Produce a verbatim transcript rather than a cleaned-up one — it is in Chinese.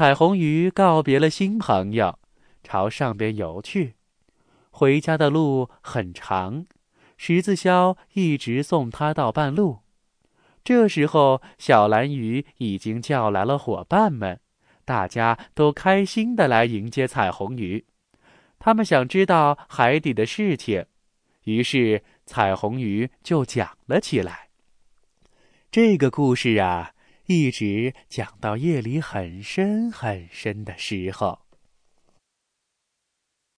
彩虹鱼告别了新朋友，朝上边游去。回家的路很长，十字鸮一直送它到半路。这时候，小蓝鱼已经叫来了伙伴们，大家都开心地来迎接彩虹鱼。他们想知道海底的事情，于是彩虹鱼就讲了起来。这个故事啊，一直讲到夜里很深很深的时候。